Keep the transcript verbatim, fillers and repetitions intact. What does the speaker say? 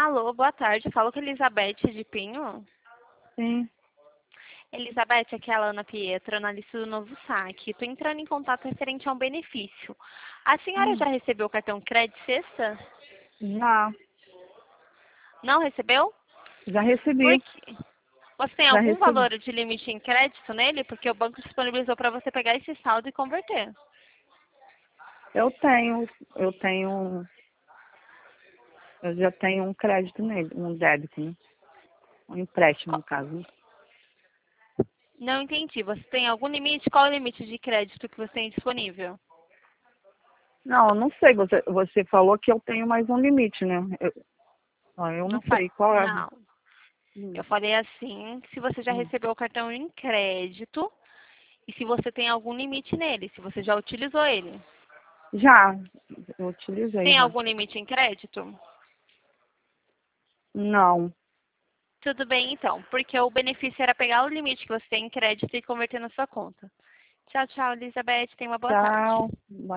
Alô, boa tarde. Falo com a Elizabeth de Pinho. Sim. Elizabeth, aqui é a Ana Pietro, analista do Novo Saque. Estou entrando em contato referente a um benefício. A senhora Hum, já recebeu o cartão crédito sexta? já, Não recebeu? já Por recebi. quê? Você tem Já algum recebi. valor de limite em crédito nele? Porque o banco disponibilizou para você pegar esse saldo e converter. Eu tenho, eu tenho, eu já tenho um crédito nele, um débito, né? Um empréstimo, no caso, né? Não entendi. Você tem algum limite? Qual é o limite de crédito que você tem disponível? Não, eu não sei, você, você falou que eu tenho mais um limite, né? Eu, ó, eu não Não fa... sei qual é. Não. Hum, Eu falei assim, se você já hum. recebeu o cartão em crédito e se você tem algum limite nele, se você já utilizou ele. Já, eu utilizei Tem já. algum limite em crédito? Não. Tudo bem, então, porque o benefício era pegar o limite que você tem em crédito e converter na sua conta. Tchau, tchau, Elizabeth. Tenha uma boa tarde. Tchau.